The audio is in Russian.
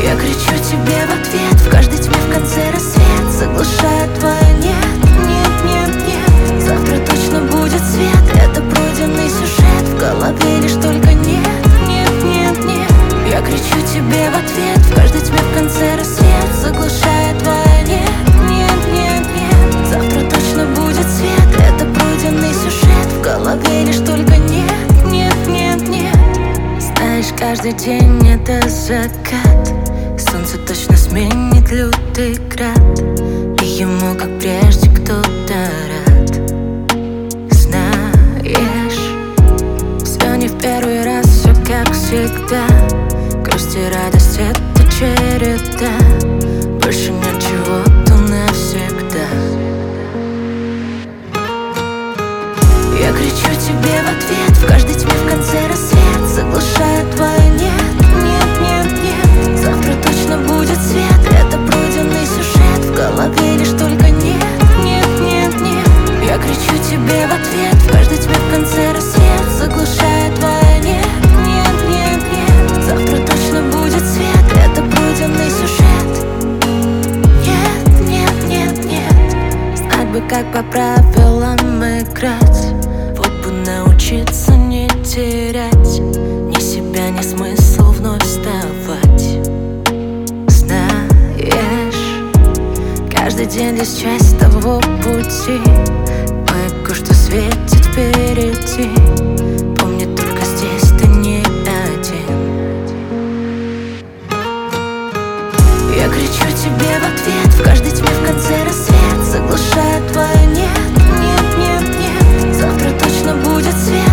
Я кричу тебе в ответ, в каждой тьме в конце рассвет, заглушая твое нет, нет, нет, нет. Завтра точно будет свет, это пройденный сюжет, в голове лишь только нет, нет, нет, нет. Я кричу тебе в ответ, в каждой тьме в конце рассвет, заглушая твое нет, нет, нет, нет. Завтра точно будет свет, это пройденный сюжет, в голове лишь только нет, нет, нет, нет. Знаешь, каждый день это закат, солнце точно сменит лютый град, и ему, как прежде, кто-то рад. Знаешь, все не в первый раз, все как всегда. Грусть и радость — это череда, больше нет чего-то навсегда. Я кричу тебе в ответ, в каждой тьме в конце рассвет, заглушая твое нет, нет, нет, нет. Завтра точно будет свет, это пройденный сюжет, в голове лишь только нет, нет, нет, нет. Я кричу тебе в ответ, в каждой тьме в конце рассвет, заглушая твое нет, нет, нет, нет. Завтра точно будет свет, это пройденный сюжет. Нет, нет, нет, нет. Знать бы, как по правилам играть, вот бы научиться не терять ни себя, ни смысл вновь вставать. Знаешь, каждый день лишь часть того пути, маяку, что светит впереди. Помни, только здесь ты не один. Я кричу тебе в ответ, в каждой тьме в конце рассвет, заглушая твое нет, нет, нет, нет. Завтра точно будет свет,